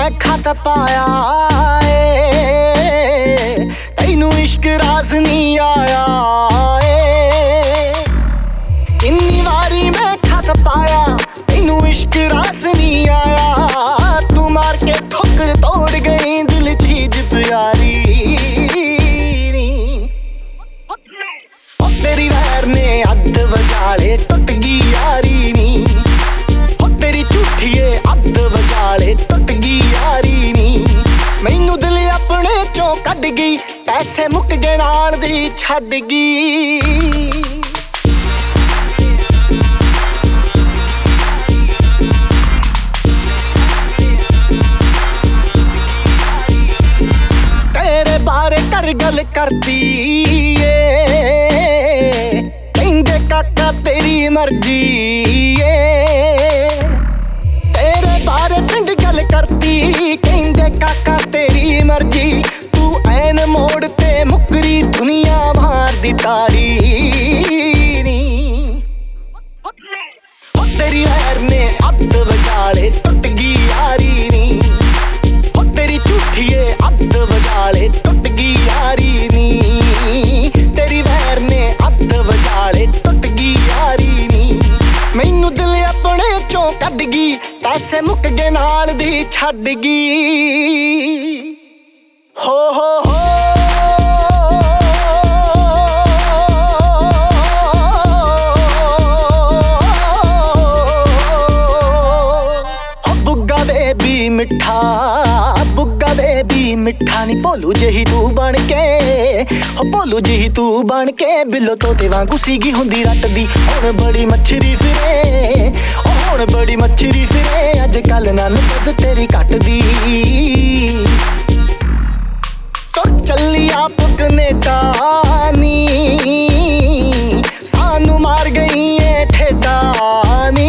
मैं खत पाया तैनू इश्क रास नहीं आया किन्नी वारी मैं खत पाया तैनू इश्क रास नहीं आया तू मार के ठोकर तोड़ गई दिल चीज प्यारी तेरी वैर ने अद्ध वजाले टुट गई यारी नी तेरी झूठीए अद्ध वजाले टुट गई यारी नी मैनू दिल अपने चों कढ गई पैसे मुक गए नाल दी छड्ड गई तेरे बारे कर गल करती कहंदे काका तेरी मर्जी तेरे बारे पिंड गल करती कहंदे काका तेरी मर्जी तू ऐन मोड़ ते मुकरी दुनिया मार दी ताड़ी तेरी लहर ने अद्ध वजाले टुट गई यारी नी तेरी झूठीए अद्ध वजाले टुट गई यारी नी तेरी वैर ने अद्ध वजाले टुट गई यारी नी मैनू दिल अपने चों कढ गई पैसे मुक गए नाल दी छड्ड गई हो बुग्गा बेबी मिठा बुग्गा बेबी मिठा नी भोलू जही तू बन के हो भोलू जही तू बन के बिल्लो तोते वांगू सीगी हुंदी रट दी हुण बड़ी मच्छरी फिरे हुण बड़ी मच्छरी फिरे अज कल नान बस तेरी कट दी तुर चली आप कनेडा नी सानू मार गई है ठेडा नी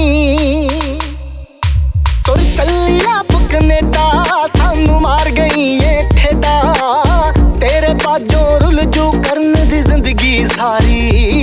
तुर चली आप कनेडा सानू मार गई है ठेडा तेरे बाजों रुल जू करन दी जिंदगी सारी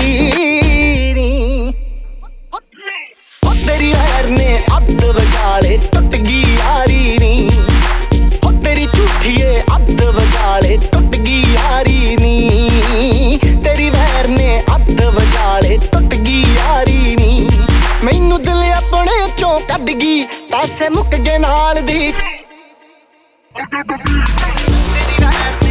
तेरी लहर ने अद्ध वजाले टुट गई यारी नी तेरी झूठीए अद्ध वजाले टुट गई यारी नी तेरी लहर ने अद्ध वजाले टुट गई यारी नी मैनू दिल अपने चों कढ गई पैसे मुक गए नाल दी तेरी लहर